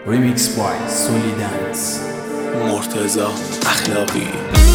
Remix by Solidance مرتضی اخلاقی.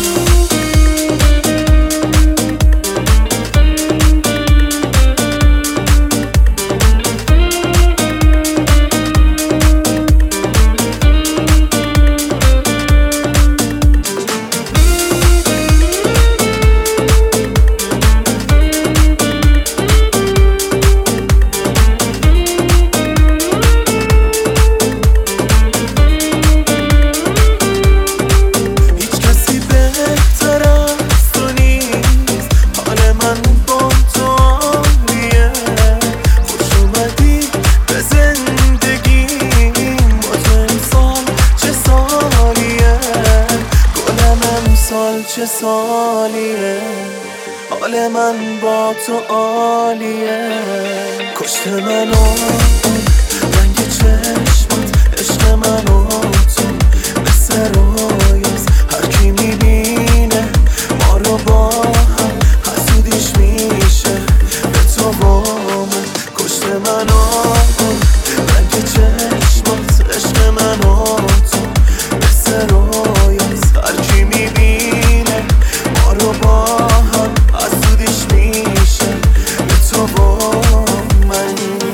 چه سالیه حال من با تو عالیه، کشت منو رنگ چشمت، عشق منو تو مثل رویاست. هر کی میبینه ما رو با هم حسودیش میشه به تو با من. کشت منو رنگ چشمت، عشق منو تو مثل رویاست. هر کی میبینه ما رو با هم حسودیش میشه به تو با من.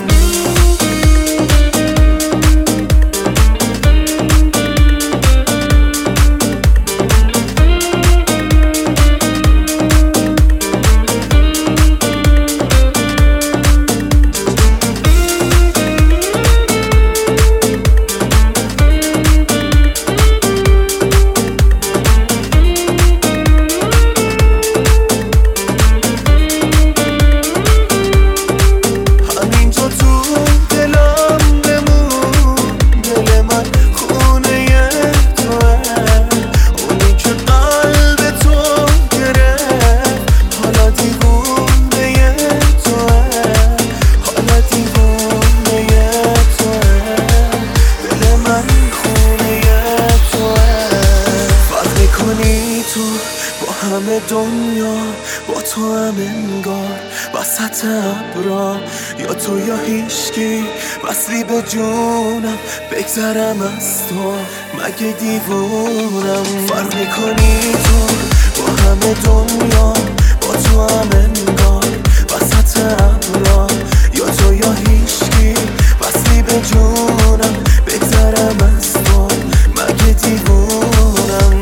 همه دنیا با تو هم انگار وسط ابرا، یا تو یا هیچکی وصلی به جونم. بگذرم از تو مگه دیوونم؟ فرق میکنی تو با همه دنیا با تو هم انگار وسط ابرا، یا تو یا هیچکی وصلی به جونم. بگذرم از تو مگه دیوونم؟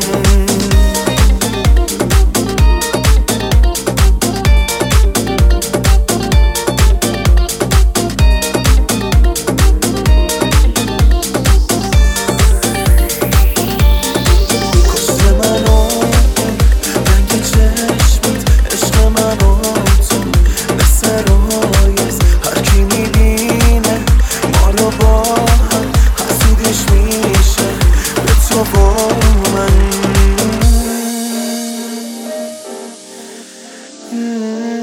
Mm-hmm.